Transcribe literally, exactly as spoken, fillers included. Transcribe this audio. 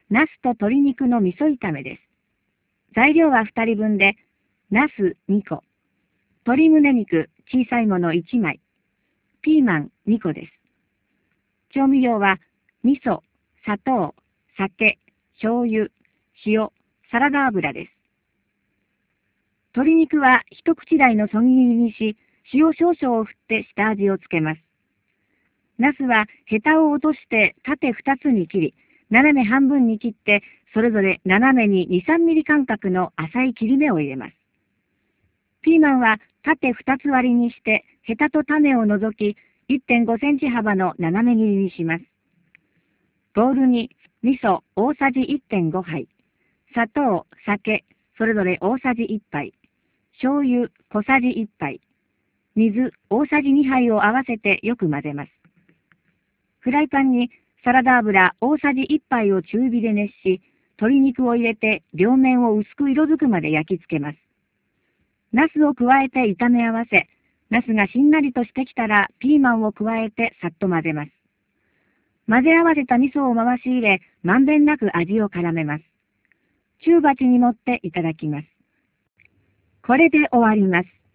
ナスと鶏肉の味噌炒めです。材料はふたりぶんで、ナスにこ、鶏胸肉小さいものいちまい、ピーマンにこです。調味料は、味噌、砂糖、酒、醤油、塩、サラダ油です。鶏肉は一口大のそぎ切りにし、塩少々を振って下味をつけます。ナスはヘタを落として縦ふたつに切り、斜め半分に切って、それぞれ斜めにに、さんミリ間隔の浅い切り目を入れます。ピーマンは縦ふたつ割りにして、ヘタと種を除き、いってんごセンチ幅の斜め切りにします。ボウルに味噌大さじいってんごはい、砂糖、酒、それぞれ大さじいっぱい、醤油小さじいっぱい、水大さじにはいを合わせてよく混ぜます。フライパンにサラダ油大さじいっぱいを中火で熱し、鶏肉を入れて両面を薄く色づくまで焼き付けます。ナスを加えて炒め合わせ、ナスがしんなりとしてきたらピーマンを加えてさっと混ぜます。混ぜ合わせた味噌を回し入れ、まんべんなく味を絡めます。中鉢に盛っていただきます。これで終わります。